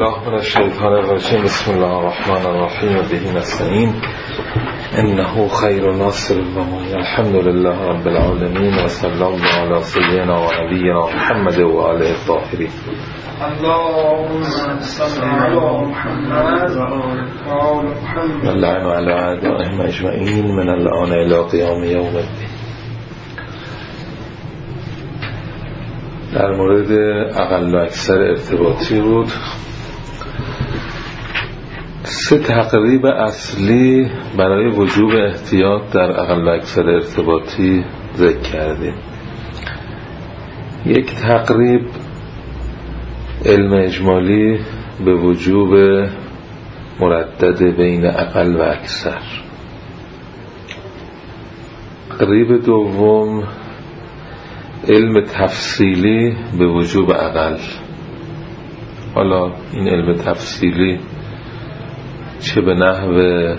بالله من الشیطان الرجیم. بسم الله الرحمن الرحیم و به نستعین انه خیر ناصر و الحمد لله رب العالمین و صلی الله علی سیدنا و نبینا محمد و آله الطاهرین. اللهم صل علی محمد و آل محمد و لعن علی اعدائهم اجمعین من الان الی قیام یوم الدین. در مورد اقل و اکثر ارتباطی بود. سه تقریب اصلی برای وجوب احتیاط در اقل و اکثر ارتباطی ذکر کردیم. یک تقریب علم اجمالی به وجوب مردد بین اقل و اکثر. تقریب دوم علم تفصیلی به وجوب اقل. حالا این علم تفصیلی چه به نحو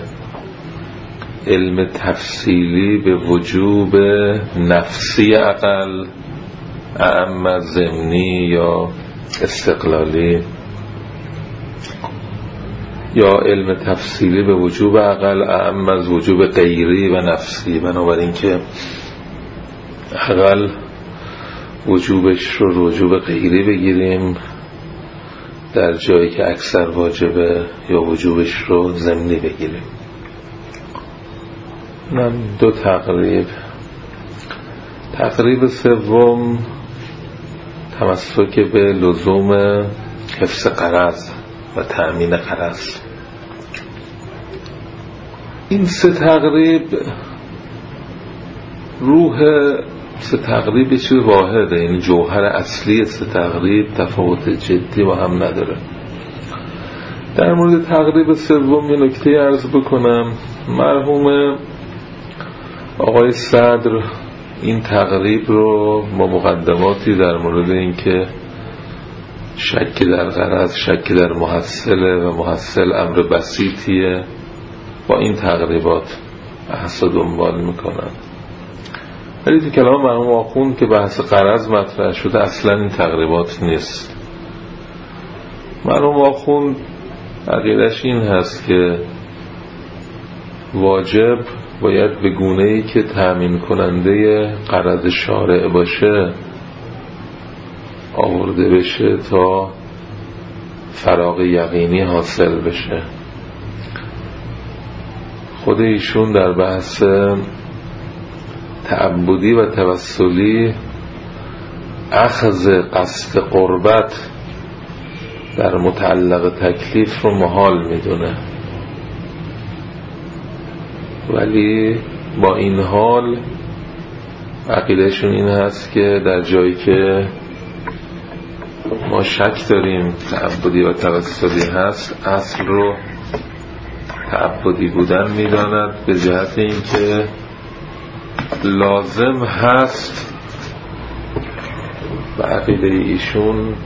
علم تفصیلی به وجوب نفسی اقل، اعم ضمنی یا استقلالی، یا علم تفصیلی به وجوب اقل اعم از وجوب غیری و نفسی. بنابراین که اقل وجوبش رو وجوب غیری بگیریم در جایی که اکثر واجبه، یا وجوبش رو ضمنی بگیریم. من دو تقریب. تقریب سوم تمسک به لزوم حفظ غرض و تأمین غرض. این سه تقریب روح سه تقریب یه چیز واحده، یعنی جوهر اصلی سه تقریب تفاوت جدی با هم نداره. در مورد تقریب سوم یه نکته عرض بکنم. مرحوم آقای صدر این تقریب رو با مقدماتی در مورد اینکه شک در غرض، شک در محصله و محصل امر بسیطیه، با این تقریبات بحث رو دنبال میکنن. ولی تو کلام مرحوم آخوند که بحث غرض مطرح شده اصلا این تقریبات نیست. مرحوم آخوند عقیدش این هست که واجب باید به گونه‌ای که تأمین کننده غرض شارع باشه آورده بشه تا فراغ یقینی حاصل بشه. خود ایشون در بحث تعبدی و توسلی اخذ قصد قربت در متعلق تکلیف رو محال میدونه، ولی با این حال عقیدهشون این هست که در جایی که ما شک داریم تعبدی و توسلی هست، اصل رو تعبدی بودن میداند، به جهت این که لازم هست به عقیده ایشون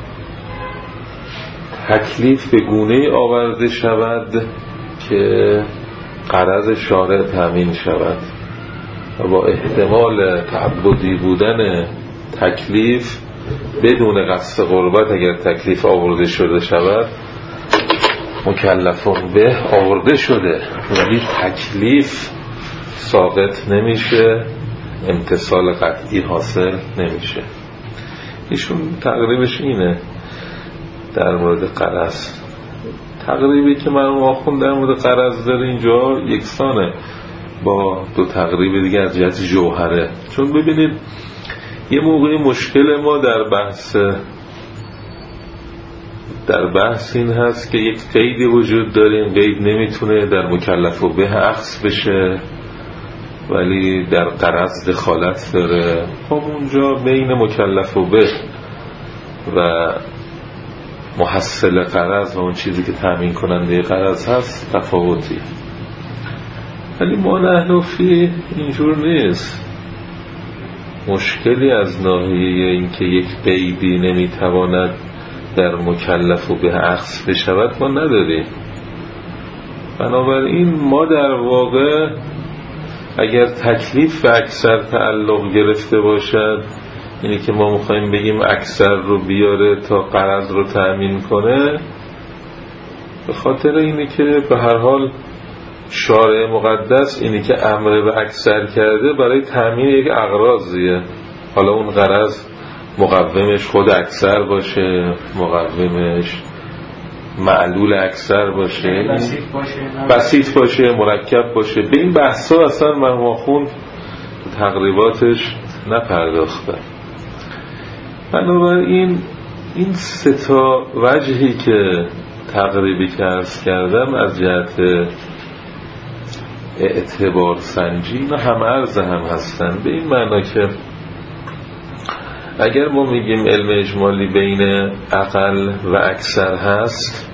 تکلیف به گونه‌ای آورده شود که غرض شارع تامین شود و با احتمال تعبدی بودن تکلیف بدون قصد قربت اگر تکلیف آورده شده شود مکلفون به آورده شده، ولی تکلیف ساقط نمیشه، امتصال قطعی حاصل نمیشه. ایشون تقریبش اینه در مورد غرض. تقریبی که مرحوم آخوند در مورد غرض داره اینجا یکسانه با دو تقریب دیگه از جهت جوهره. چون ببینید یه موقعی مشکل ما در بحث این هست که یک قیدی وجود داره، این قید نمیتونه در مکلف و به اخذ بشه ولی در غرض دخالت داره. خب اونجا بین مکلف و به و محصل غرض و اون چیزی که تامین کننده غرض هست تفاوتی. ولی ما نحنفی اینجور نیست. مشکلی از ناحیه این که یک قیدی نمیتواند در مکلف و به اخذ بشود ما نداریم. بنابراین ما در واقع اگر تکلیف به اکثر تعلق گرفته باشد، یعنی که ما میخوایم بگیم اکثر رو بیاره تا غرض رو تأمین کنه، به خاطر اینه که به هر حال شارع مقدس اینی که امر به اکثر کرده برای تامین یک اغراضیه. حالا اون غرض مقومش خود اکثر باشه، مقومش معلول اکثر باشه، بسیط باشه، مرکب باشه، به این بحثا اصلا مرحوم آخوند تقریباتش نپرداخته. بنابراین این سه تا وجهی که تقریبی که عرض کردم از جهت اعتبار سنجی اینا هم عرض هم هستن، به این معنا که اگر ما میگیم علم اجمالی بین اقل و اکثر هست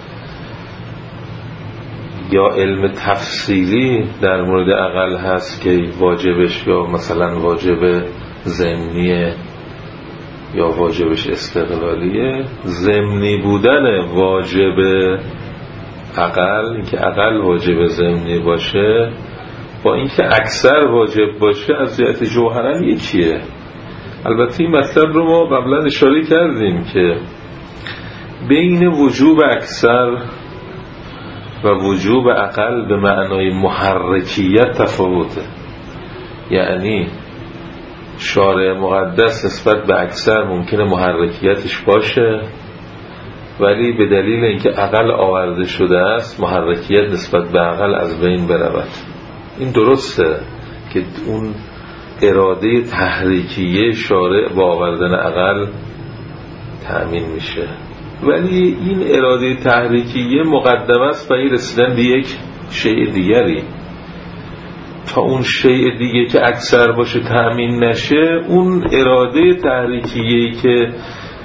یا علم تفصیلی در مورد اقل هست که واجبش یا مثلا واجب ضمنیه یا واجبش استقلالیه، ضمنی بودن واجب اقل، اینکه اقل واجب ضمنی باشه با اینکه اکثر واجب باشه از جهت جوهرا یکیه. البته این مطلب رو ما قبلا اشاره کردیم که بین وجوب اکثر و وجوب اقل به معنای محرکیت تفاوته. یعنی شارع مقدس نسبت به اکثر ممکنه محرکیتش باشه، ولی به دلیل اینکه اقل آورده شده است محرکیت نسبت به اقل از بین برود. این درسته که اون اراده تحریکیه شارع با آوردن اقل تأمین میشه، ولی این اراده تحریکیه مقدم است برای رسیدن به یک شیء دیگری. تا اون شیء دیگه که اکثر باشه تأمین نشه، اون اراده تحریکیه‌ای که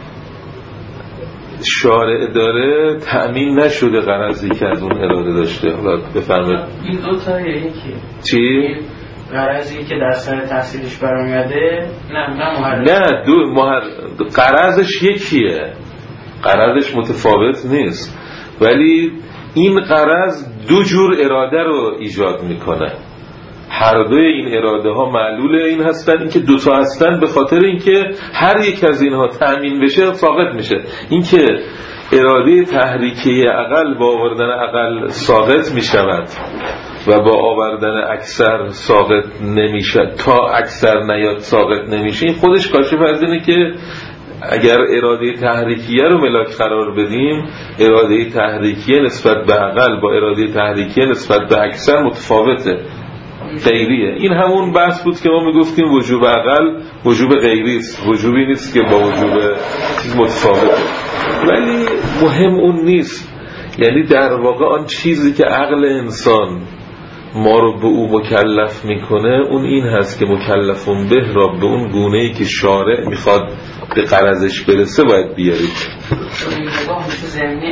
شارع داره تأمین نشده غرضی که از اون اراده داشته. حالا بفرمایید این دو تا یکی چی؟ غرضی که در سر تحصیلش برمیاده نه غرضش یکیه، غرضش متفاوت نیست، ولی این غرض دو جور اراده رو ایجاد میکنه. هر دوی این اراده ها معلول این هستن، این که دوتا هستن به خاطر اینکه هر یک از اینها تأمین بشه ساقط میشه. این که اراده تحریکی اقل با آوردن اقل ساقط میشود و با آوردن اکثر ساقط نمیشه، تا اکثر نیاد ساقط نمیشه، این خودش کاشف از اینه که اگر اراده تحریکیه رو ملاک قرار بدیم، اراده تحریکیه نسبت به اقل با اراده تحریکیه نسبت به اکثر متفاوته، غیریه. این همون بحث بود که ما میگفتیم وجوب اقل وجوب غیری است، وجوبی نیست که با وجوب چیز متفاوته. ولی مهم اون نیست، یعنی در واقع آن چیزی که عقل انسان ما رو به او مکلف میکنه اون این هست که مکلفون به را به اون گونه‌ای که شارع میخواد به غرضش برسه باید بیارید. این نگاه میشه زمینی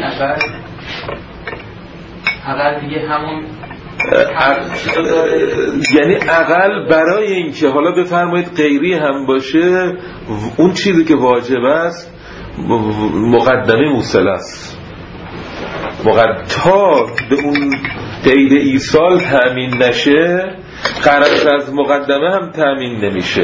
اقل دیگه همون یعنی اقل برای اینکه حالا بفرمایید غیری هم باشه، اون چیزی که واجب است مقدمه موصله است، تا به اون قید ایصال تأمین نشه غرض از مقدمه هم تأمین نمیشه.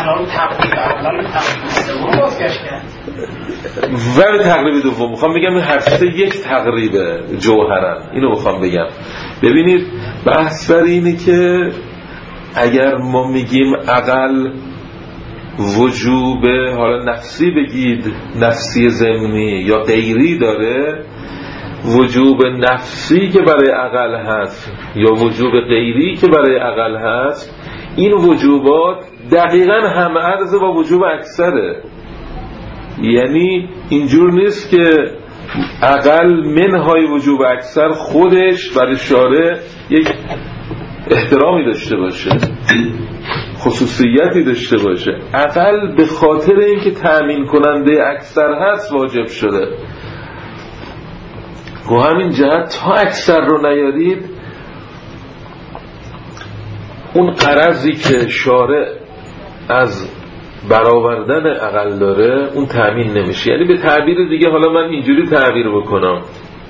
و به تقریب دوم میخوام بگم این هسته یک تقریب جوهرن، اینو میخوام بگم. ببینید بحث بر اینه که اگر ما میگیم اقل وجوب حالا نفسی بگید نفسی ضمنی یا غیری داره، وجوب نفسی که برای اقل هست یا وجوب غیری که برای اقل هست، این وجوبات دقیقاً هم عرض با وجوب اکثره. یعنی اینجور نیست که اقل منهای وجوب اکثر خودش برای شارع یک احترامی داشته باشه، خصوصیتی داشته باشه. اقل به خاطر اینکه تأمین کننده اکثر هست واجب شده. و همین جهت تا اکثر رو نیارید اون غرضی که شارع از برآوردن اقل داره اون تأمین نمیشه. یعنی به تعبیر دیگه، حالا من اینجوری تعبیر بکنم،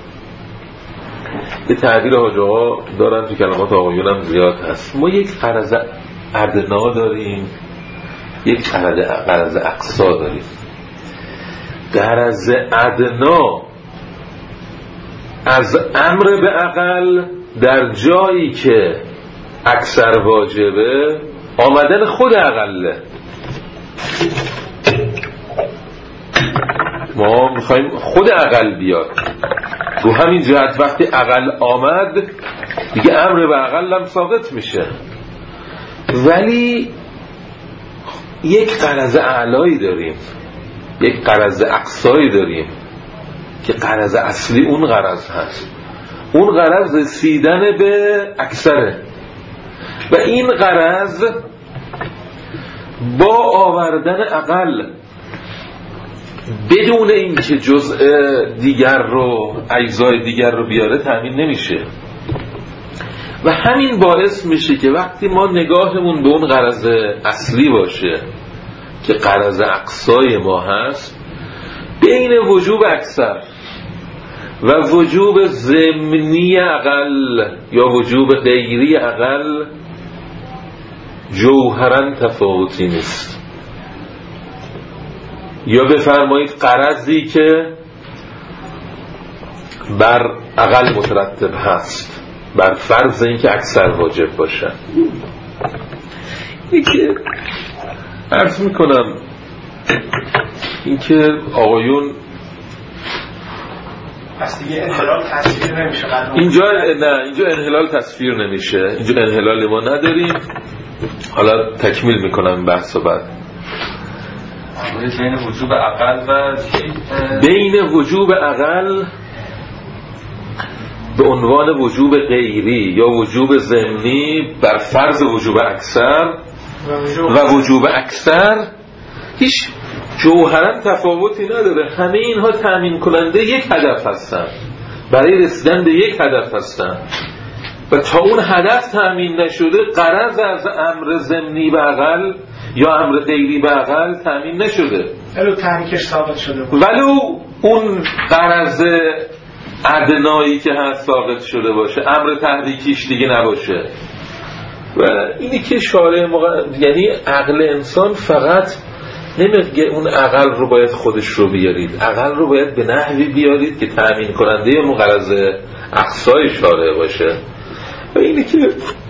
یه تعبیر حاجه ها دارن تو کلمات آقایونم زیاد هست، ما یک غرض ادنا داریم، یک غرض اقصا داریم. غرض ادنا از امر به اقل در جایی که اکثر واجبه آمدن خود اقله. ما میخوایم خود اقل بیاد. رو همین جهت وقتی اقل آمد دیگه امر به اقل هم ثابت میشه. ولی یک غرض اعلایی داریم، یک غرض اقصایی داریم که غرض اصلی اون غرض هست. اون غرض رسیدن به اکثره و این غرض با آوردن اقل بدون اینکه جزء دیگر رو، اجزای دیگر رو بیاره تامین نمیشه. و همین باعث میشه که وقتی ما نگاهمون به اون غرض اصلی باشه که غرض اقصای ما هست، بین وجوب اکثر و وجوب ضمنی اقل یا وجوب غیری اقل جوهرا تفاوتی نیست. یا بفرمایید غرضی که بر اقل مترتب هست بر فرض اینکه اکثر واجب باشه. اینی که عرض میکنم اینکه آقایون پس دیگه انحلال تصویر نمیشه. اینجا انحلال تصویر نمیشه. اینجا انحلال ما نداریم. حالا تکمیل میکنم بحثو بعد. بین وجوب اقل و بین وجوب اقل به عنوان وجوب غیری یا وجوب ضمنی بر فرض وجوب اکثر و وجوب اکثر هیچ جوهرا تفاوتی نداره. همه اینها تامین کننده یک هدف هستن، برای رسیدن به یک هدف هستن و تا اون هدف تامین نشده غرض از امر ضمنی به اقل یا امر غیری به اقل تامین نشده. ولو تحریکش ثابت شده بود، ولو اون غرض ادنایی که هست ثابت شده باشه، امر تحریکیش دیگه نباشه. و اینی که شارع یعنی عقل انسان فقط نمیگه اون عقل رو باید خودش رو بیارید، عقل رو باید به نحوی بیارید که تأمین کننده اون غرض اقصای شارع باشه. و اینی که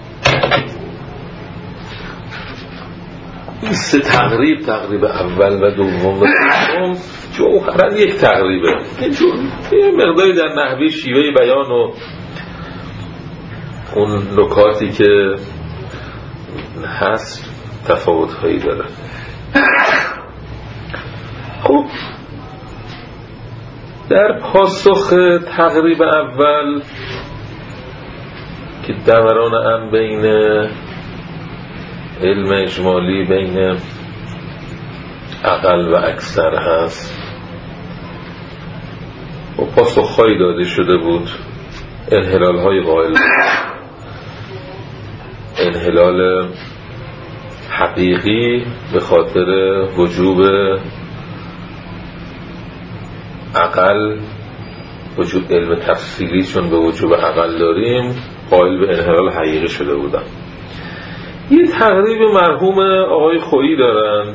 این سه تقریب اول و دوم و سوم جوهرا یک تقریبه، یه مقداری در نحوه شیوه بیان و اون نکاتی که هست تفاوت هایی داره. خب در پاسخ تقریب اول که دوران هم بین علم اجمالی بین اقل و اکثر هست و پاسخهایی داده شده بود. انحلال های قائل، انحلال حقیقی به خاطر وجوب اقل، وجود علم تفصیلی چون به وجوب اقل داریم قائل به انحلال حقیقی شده بودن. یه تقریب مرحوم آقای خویی دارند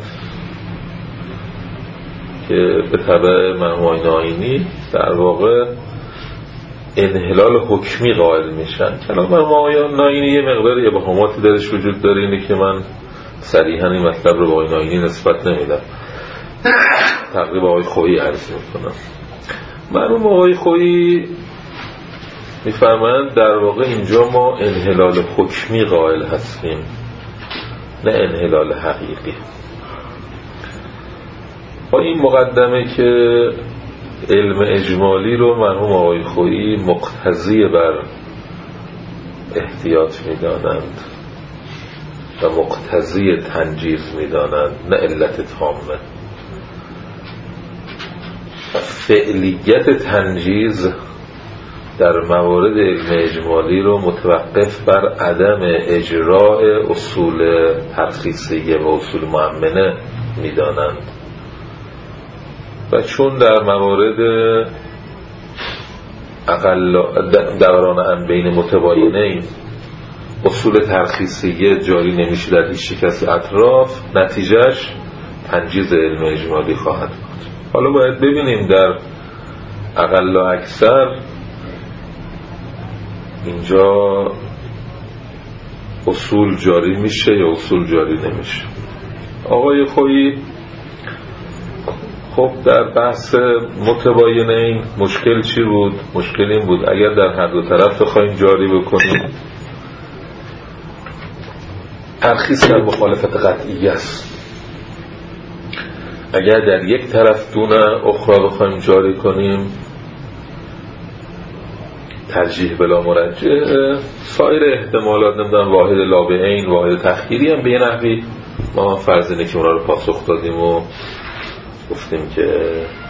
که به تبع مرحوم آقای ناینی در واقع انحلال حکمی قائل میشن. کلام مرحوم آقای ناینی یه مقدار ابهاماتی درش وجود داره، اینه که من صریحاً این مطلب رو به آقای ناینی نسبت نمیدم، تقریب آقای خویی عرض میکنم. مرحوم آقای خویی میفرمایند در واقع اینجا ما انحلال حکمی قائل هستیم نه انحلال حقیقی. با این مقدمه که علم اجمالی رو مرحوم آقای خویی مقتضی بر احتیاط میدانند و مقتضی تنجیز میدانند نه علت تامه. فعلیت تنجیز در موارد علم اجمالی رو متوقف بر عدم اجراء اصول ترخیصیه و اصول مؤمنه میدانند و چون در موارد دوران ان بین متباینین اصول ترخیصیه جاری نمیشه در هیچ کسی اطراف، نتیجهش تنجیز علم اجمالی خواهد بود. حالا باید ببینیم در اقل و اکثر اینجا اصول جاری میشه یا اصول جاری نمیشه. آقای خویی خب در بحث متباینین مشکل چی بود؟ مشکل این بود اگر در هر دو طرف بخوایم جاری بکنیم ترخیص در مخالفت قطعی است. اگر در یک طرف دون اخرى بخوایم جاری کنیم ترجیح بلا مرجح، سایر احتمالات نمیدونم واحد لابعین، واحد تخییری هم به یه نحوی ما فرض اینه که اونا رو پاسخ دادیم و گفتیم که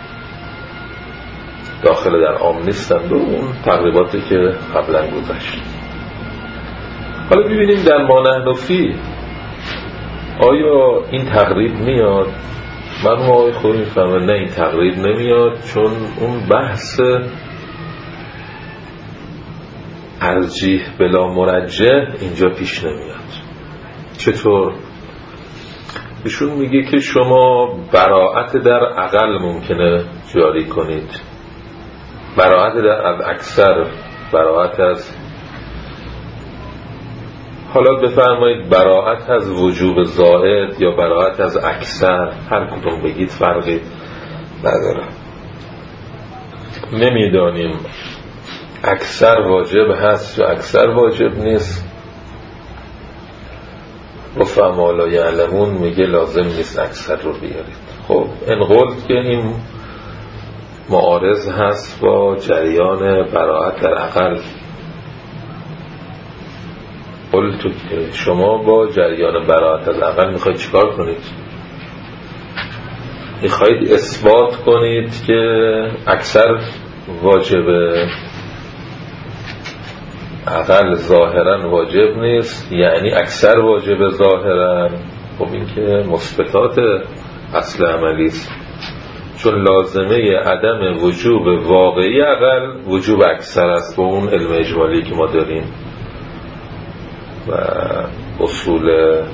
داخل در عام نیستند و اون تقریباتی که قبلا گذشت. حالا ببینیم در ما نحن فیه آیا این تقریب میاد؟ مرحوم آقای خویی میفهمه نه این تقریب نمیاد، چون اون بحث ترجیح بلا مرجح اینجا پیش نمیاد. چطور؟ ایشون میگه که شما براءت در اقل ممکنه جاری کنید، براءت در از اکثر، براءت از، حالا بفرمایید براءت از وجوب زائد یا براءت از اکثر، هر کدوم بگید فرقی نداره. نمیدانیم اکثر واجب هست یا اکثر واجب نیست. رفعا لا یعلمون میگه لازم نیست اکثر رو بیارید. خب این قلت که این معارض هست با جریان براءت در اقل. قلتو که شما با جریان براءت در اقل میخواید چیکار کنید؟ میخواید اثبات کنید که اکثر واجبه، اقل ظاهرا واجب نیست، یعنی اکثر واجب ظاهرا. خب این که مثبتات اصل عملی است، چون لازمه عدم وجوب واقعی اقل وجوب اکثر است با اون علم اجمالی که ما داریم و اصول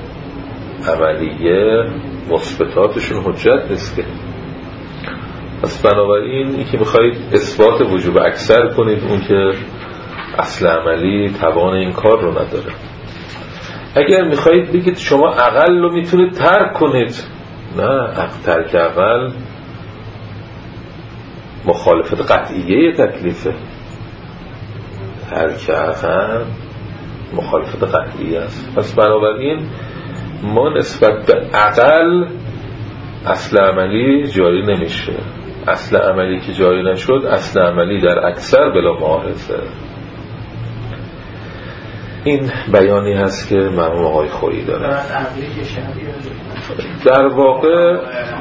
عملیه مثبتاتشون حجت نیست که. پس بنابراین این که میخواید اثبات وجوب اکثر کنید، اون که اصل عملی توان این کار رو نداره. اگر میخواید بگید شما اقل رو میتونید ترک کنید، نه، ترک اقل مخالفت قطعیه تکلیفه. ترک اقل مخالفت قطعیه است. پس بنابراین ما نسبت به اقل اصل عملی جاری نمیشه. اصل عملی که جاری نشد اصل عملی در اکثر بلا معارضه. این بیانی هست که مرحوم آقای خویی داره. در واقع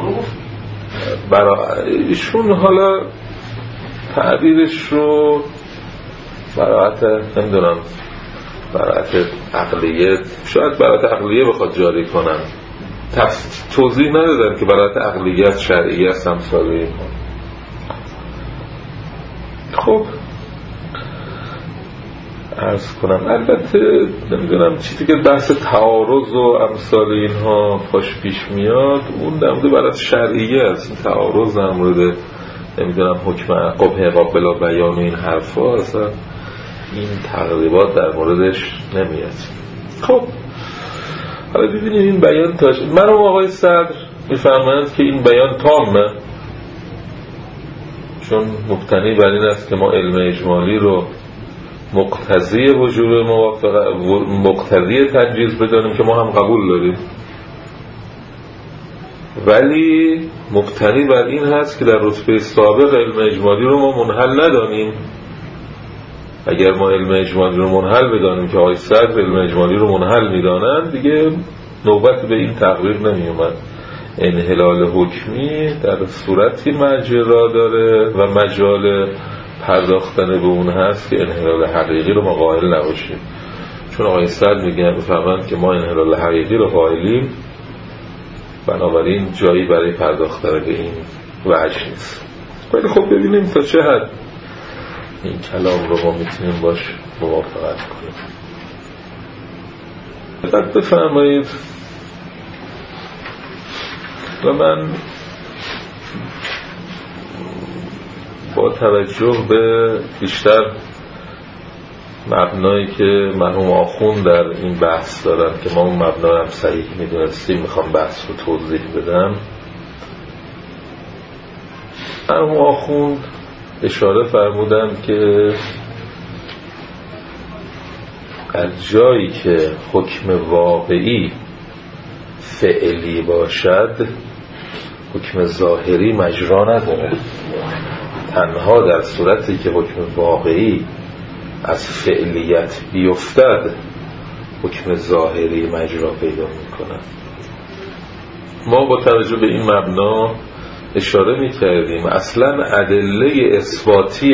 ایشون حالا تعبیرش رو براعت نمیدونم براعت عقلیه، شاید براعت عقلیه بخواد جاری کنن، توضیح ندادن که براعت عقلیت شرعیه است امثالی. خب عرض کنم البته نمیدونم چیزی که بحث تعارض و امثال اینها پاش پیش میاد اون در مورد براعت شرعیه است. این تعارض در مورد نمیدونم حکم قبح قابل بیان و این حرفا اصلا این تقریبات در موردش نمیاد. خب حالا ببینیم این بیان تاش. مرحوم آقای صدر میفرمایند که این بیان تامه، چون مبتنی بر این است که ما علم اجمالی رو مقتضی وجوب موافقه، مقتضی تنجیز بدانیم که ما هم قبول داریم، ولی مبتنی بر این هست که در رتبه سابق علم اجمالی رو ما منحل ندانیم. اگر ما علم اجمالی رو منحل بدانیم که آقای صدر علم اجمالی رو منحل میدانند، دیگه نوبت به این تقریر نمی اومد. انحلال حکمی در صورتی مجرا داره و مجال پرداختن به اون هست که انحلال حقیقی رو ما قائل نباشیم، چون آقای صدر میگن بفرمایند که ما انحلال حقیقی رو قائلیم، بنابراین جایی برای پرداختن به این وجه نیست. ولی خب ببینیم تا چه حد این کلام رو ما میتونیم باش موافقت کنیم. فقط بفرمایید و من با توجه به بیشتر مبنایی که مرحوم آخوند در این بحث دارن که ما اون مبنا هم صحیح میدونستیم، میخوام بحث رو توضیح بدم. مرحوم آخوند اشاره فرمودن که از جایی که حکم واقعی فعلی باشد حکم ظاهری مجرا نداره. تنها در صورتی که حکم واقعی از فعلیت بیفتد حکم ظاهری مجرا پیدا میکنه. ما با توجه به این مبنا اشاره میکردیم اصلا ادله اثباتی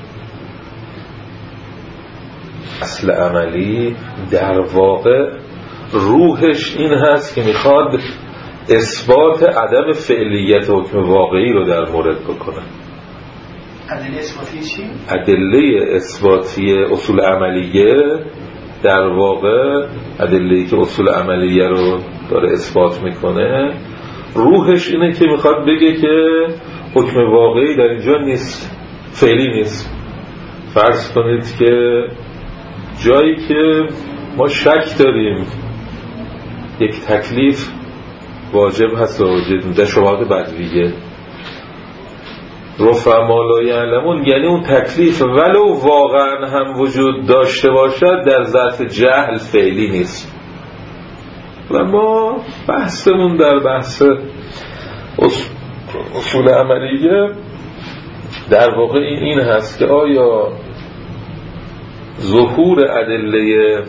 اصل عملی در واقع روحش این هست که میخواد اثبات عدم فعلیت حکم واقعی رو در مورد بکنه. ادله اثباتی چی؟ ادله اثباتی اصول عملیه در واقع ادله‌ای که اصول عملیه رو داره اثبات میکنه روحش اینه که میخواد بگه که حکم واقعی در اینجا نیست، فعلی نیست. فرض کنید که جایی که ما شک داریم یک تکلیف واجب هست و در شبهات بدویه رفع لا یعلمون، یعنی اون تکلیف ولو واقعا هم وجود داشته باشد در ظرف جهل فعلی نیست. و ما بحثمون در بحث اصول عملیه در واقع این هست که آیا ظهور ادله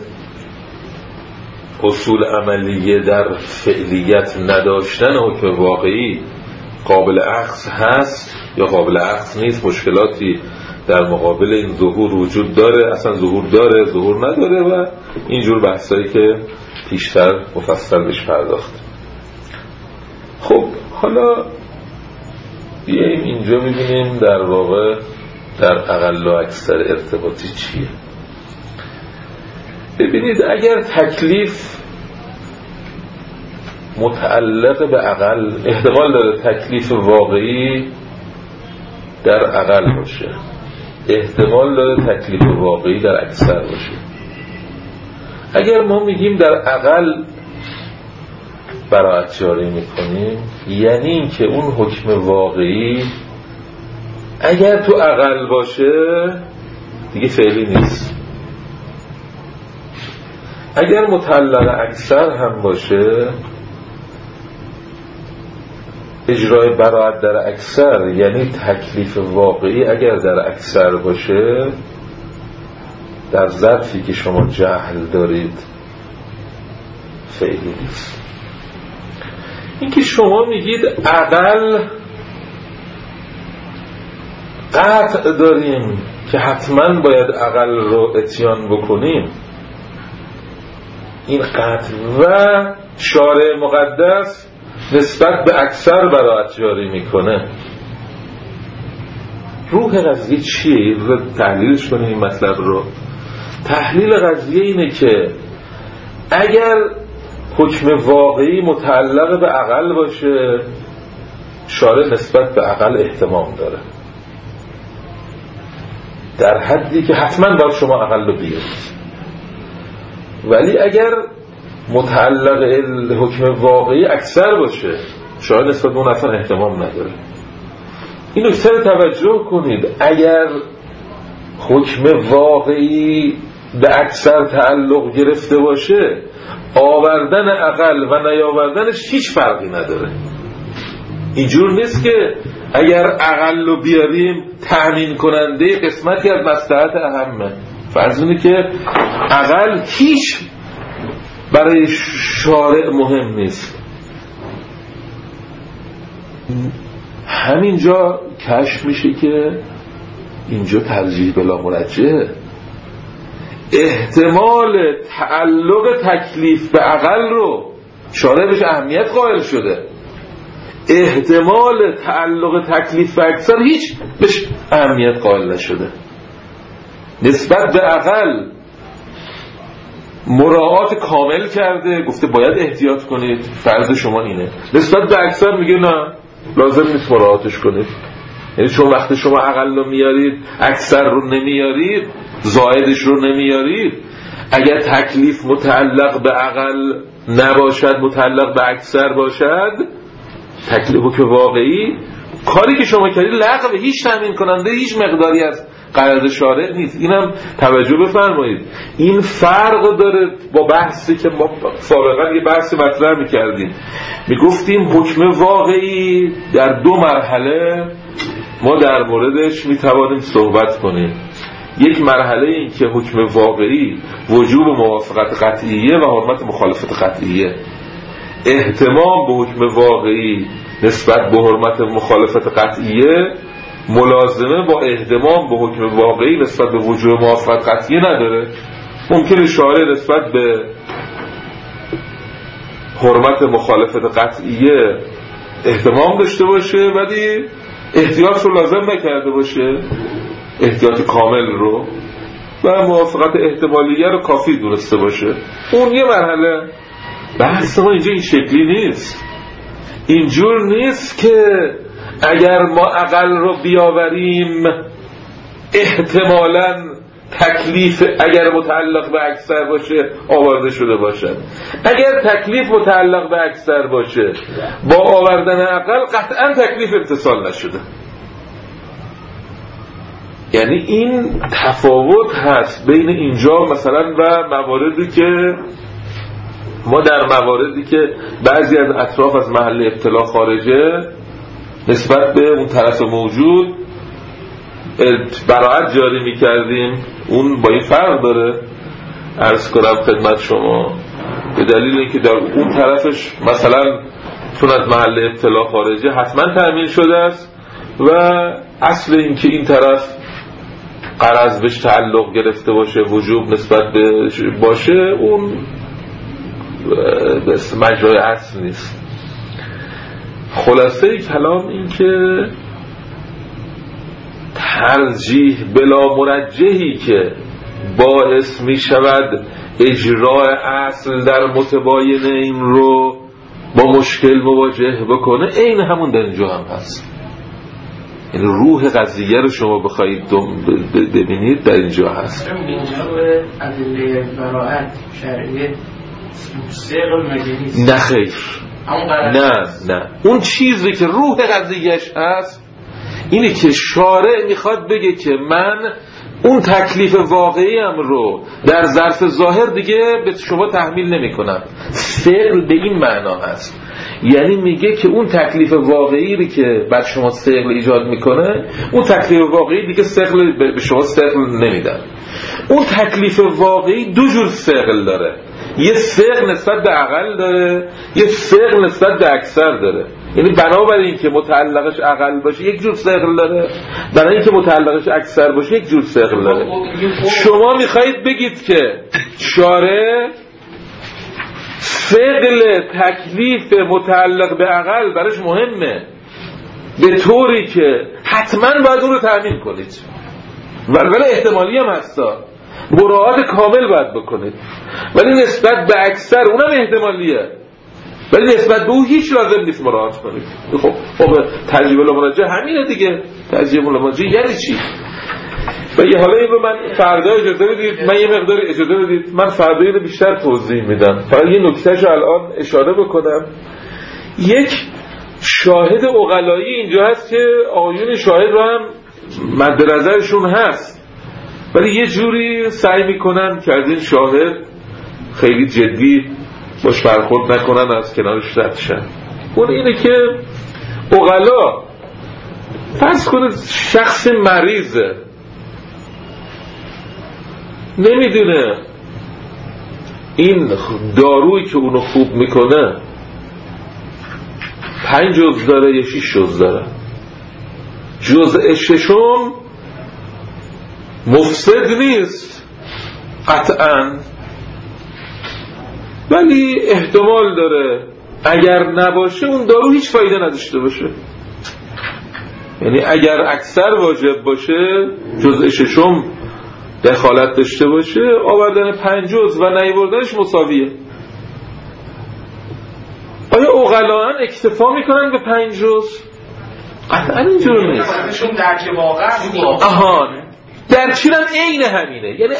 اصول عملیه در فعلیت نداشتن حکم واقعی قابل اخذ هست یا قابل اخذ نیست، مشکلاتی در مقابل این ظهور وجود داره، اصلا ظهور داره، ظهور نداره و اینجور بحثایی که پیشتر مفصل بهش پرداخت. خب حالا بیاییم اینجا ببینیم در واقع در اقل و اکثر ارتباطی چیه. ببینید اگر تکلیف متعلق به اقل، احتمال داره تکلیف واقعی در اقل باشه، احتمال داره تکلیف واقعی در اکثر باشه. اگر ما میگیم در اقل براعت جاری میکنیم یعنی این که اون حکم واقعی اگر تو اقل باشه دیگه فعلی نیست. اگر متعلق اکثر هم باشه اجرای براعت در اکثر یعنی تکلیف واقعی اگر در اکثر باشه در ظرفی که شما جهل دارید فعلی نیست. این که شما میگید اقل قطع داریم که حتما باید اقل رو اتیان بکنیم، این قطع و شارع مقدس نسبت به اکثر براعت جاری میکنه. روح قضیه چیه؟ رو تحلیلش کنیم این مطلب رو. تحلیل قضیه اینه که اگر حکم واقعی متعلق به اقل باشه شارع نسبت به اقل اهتمام داره در حدی که حتما باید شما اقل رو بیارید. ولی اگر متعلق حکم واقعی اکثر باشه شاید نسبت به اون اصلا اهتمام نداره. این نکته رو توجه کنید. اگر حکم واقعی به اکثر تعلق گرفته باشه آوردن اقل و نیاوردنش هیچ فرقی نداره. اینجور نیست که اگر اقل رو بیاریم تأمین کننده قسمتی از مصلحت اهمه. فرض اینه که اقل هیچ برای شارع مهم نیست. همینجا کشف میشه که اینجا ترجیح بلا مرجحه. احتمال تعلق تکلیف به اقل رو شارع بهش اهمیت قائل شده، احتمال تعلق تکلیف به اکثر هیچ بهش اهمیت قائل نشده. نسبت به اقل مراعات کامل کرده، گفته باید احتیاط کنید، فرض شما اینه. نسبت به اکثر میگه نه لازم نیست مراعاتش کنید. یعنی چون وقتی شما اقل رو میارید اکثر رو نمیارید زائدش رو نمیارید. اگر تکلیف متعلق به اقل نباشد، متعلق به اکثر باشد، تکلیف که واقعی، کاری که شما کردید لغو، هیچ تامین کننده هیچ مقداری از قرض شارع نیست. اینم توجه بفرمایید. این فرق داره با بحثی که ما سابقا یه بحثی مطرح می‌کردیم، میگفتیم حکم واقعی در 2 مرحله ما در موردش میتوانیم صحبت کنیم. یک مرحله این که حکم واقعی وجوب موافقت قطعیه و حرمت مخالفت قطعیه. اهتمام به حکم واقعی نسبت به حرمت مخالفت قطعیه ملازمه با اهتمام به حکم واقعی نسبت به وجوب موافقت قطعیه نداره. ممکنه شارع نسبت به حرمت مخالفت قطعیه اهتمام داشته باشه ولی احتیاط رو لازم نکرده باشه، احتیاط کامل رو، و موافقت احتمالیه رو کافی دونسته باشه. اون یه مرحله. بحث ما اینجا این شکلی نیست. اینجور نیست که اگر ما اقل رو بیاوریم احتمالاً تکلیف اگر متعلق به اکثر باشه آورده شده باشد. اگر تکلیف متعلق به اکثر باشه با آوردن اقل قطعاً تکلیف اتصال نشده. یعنی این تفاوت هست بین اینجا مثلا و مواردی که ما در مواردی که بعضی از اطراف از محل ابتلا خارجه نسبت به اون طرف موجود براعت جاری می‌کردیم. اون با این فرق داره، عرض کنم خدمت شما، به دلیل اینکه در اون طرفش مثلا چون از محل ابتلا خارجه حتما تأمین شده است و اصل اینکه این طرف قرض بهش تعلق گرفته باشه، وجوب نسبت به باشه، اون مجرای اصل نیست. خلاصه کلام این که ترجیح بلا مرجحی که باعث می شود اجراء اصل در متباین این رو با مشکل مواجه بکنه، این همون در اینجا هم هست. این روح قضیه رو شما بخواید ببینید در اینجا هست. اینجا به ادله براءت شرعیه سیغل مجلیس نه خیر، نه اون چیزی که روح قضیهش هست اینه که شارع میخواد بگه که من اون تکلیف واقعیم رو در ظرف ظاهر دیگه به شما تحمیل نمی کنم. سیغل به این معنا هست، یعنی میگه که اون تکلیف واقعی رو که بعد شما سیغل ایجاد میکنه، اون تکلیف واقعی دیگه سیغل به شما سیغل نمیدن. اون تکلیف واقعی 2 جور سیغل داره، یه سیغل نسبت به اقل داره، یه سیغل نسبت به اکثر داره. یعنی بنابراین که متعلقش اقل باشه یک جور سیغل داره، برای اینکه متعلقش اکثر باشه یک جور سیغل داره. شما میخواید بگید که شارع سیغل تکلیف متعلق به اقل براش مهمه، به طوری که حتما باید اون رو تأمین کنید، ولی احتمالی هم هستا، مراعات کامل باید بکنید، ولی نسبت به اکثر اونم احتمالیه، ولی نسبت به او هیچ لازم نیست مراعات کنید. خب ترجیح المراجع همینه دیگه. ترجیح المراجع یعنی چی؟ و یه حالا این رو من فردا اجازه بدید، من یه مقدار اجازه بدید من فردا اینو بیشتر توضیح میدم. فقط یه نکتهشو الان اشاره بکنم. یک شاهد عقلایی اینجا هست که آیون شاهد رو هم مد نظرشون هست، ولی یه جوری سعی میکنن که از این شاهد خیلی جدی باش برخورد نکنن، از کنارش رد شن. اون اینه که عقلا فرض کنید شخص مریضه، نمیدونه این دارویی که اونو خوب میکنه 5 جز داره یا 6 جز داره، جزء 6 مفسد نیست قطعاً، ولی احتمال داره اگر نباشه اون دارو هیچ فایده نداشته باشه. یعنی اگر اکثر واجب باشه، جزء 6 دخالت داشته باشه، آوردن 5 جز و نیاوردنش مساویه. آیا عقلاً اکتفا میکنن به 5 جز؟ قطعاً اینجور نیست. درک واقع آهان، اگرچه هم عین همینه. یعنی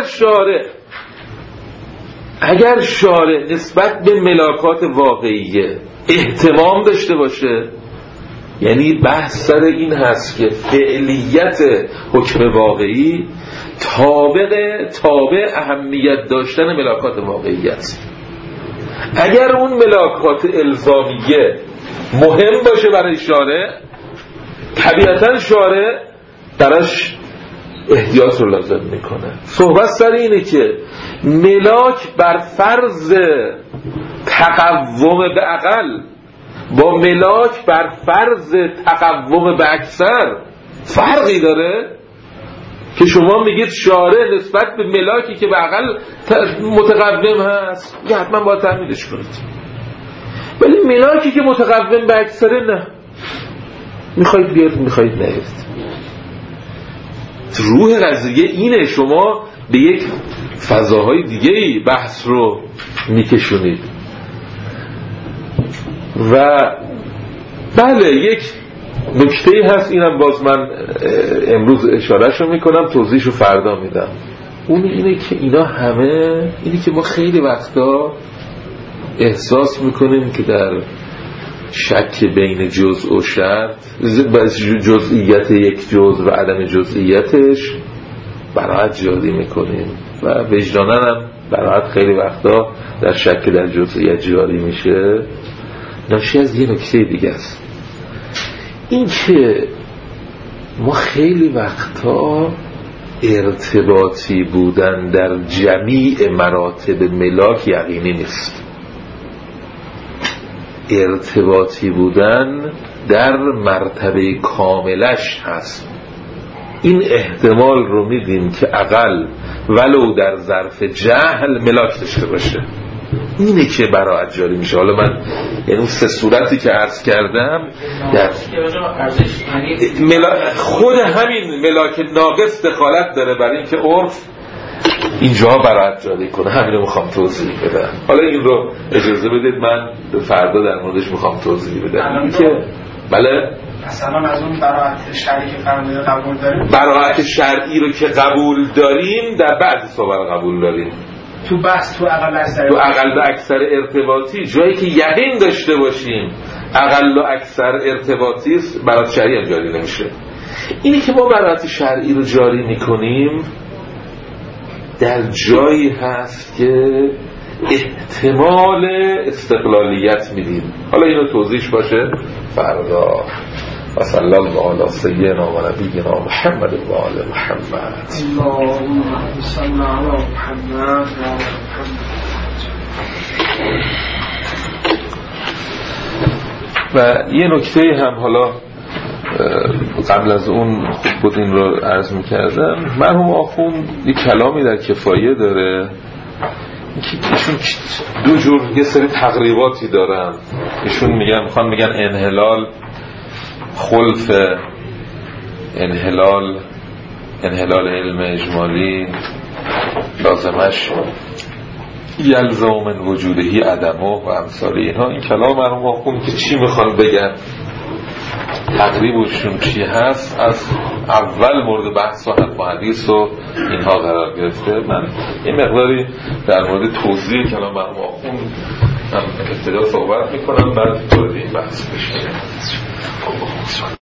اگر شارع نسبت به ملاکات واقعیه اهتمام داشته باشه، یعنی بحث سر این هست که فعلیت حکم واقعی تابع اهمیت داشتن ملاکات واقعی است. اگر اون ملاکات الزامیه مهم باشه برای شارع، طبیعتاً شارع درش احتیاط رو لازم میکنه. صحبت سر اینه که ملاک بر فرض تقوم به اقل با ملاک بر فرض تقوم به اکثر فرقی داره که شما میگید شارع نسبت به ملاکی که به اقل متقوم هست یه حتما باید تحمیلش کنید، ولی ملاکی که متقوم به اکثر نه، میخواید بیارید میخواید نگید. روح قضیه اینه، شما به یک فضاهای دیگه بحث رو میکشونید. و بله یک نکته هست، اینم باز من امروز اشارهشو میکنم، توضیحشو فردا میدم. اون اینه که اینا همه اینه که ما خیلی وقتا احساس میکنیم که در شک بین جزء و شرط، جزئیت یک جزء و عدم جزئیتش براحت جاری میکنیم و وجدانن هم براحت خیلی وقتا در شک در جزئیت جاری میشه. ناشی از یه نکته دیگه است، این که ما خیلی وقتا ارتباطی بودن در جمیع مراتب ملاک یقینی نیست. ارتباطی بودن در مرتبه کاملش هست. این احتمال رو میدیم که اقل ولو در ظرف جهل ملاک داشته باشه. اینه که براحت جاری میشه. حالا من یعنی اون سه صورتی که عرض کردم در خود همین ملاک ناقص دخالت داره برای اینکه عرف اینجا براحت جاری کنه. همین رو میخوام توضیح بدم. حالا این رو اجازه بدید من فردا در موردش میخوام توضیح بدم. این که بله مثلا از اون براحت شرعی که فرموده قبول داریم، براحت شرعی رو که قبول داریم در بعضی صور قبول داریم، تو بحث تو اقل و اکثر ارتباطی جایی که یقین داشته باشیم اقل و اکثر ارتباطی است، براحت شرعی هم جاری نمیشه. اینی که ما براحت شرعی رو جاری میکنیم در جایی هست که احتمال استقلالیت میدیم. حالا اینو توضیحش باشه فردا. و صلی الله علی سیدنا و نبینا محمد و آل محمد. اللهم صل علی محمد و آل محمد. و یه نکته هم حالا قبل از اون خوب بود این رو عرض میکردم. مرحوم آخوند یک کلامی در کفایه داره، ایشون دو جور یه سری تقریباتی دارن. ایشون میخوان میگن انحلال خلف، انحلال علم اجمالی لازمش یلزم من وجودهی عدمه و امثال اینها. این کلام مرحوم آخوند که چی میخوان بگن، تقریبشون چی هست، از اول مورد بحث و حرف و حدیث و اینها قرار گرفته. من این مقداری در مورد توضیح کلام مرحوم آخوند ابتدا صحبت میکنم، بعد وارد این بحث بشیم.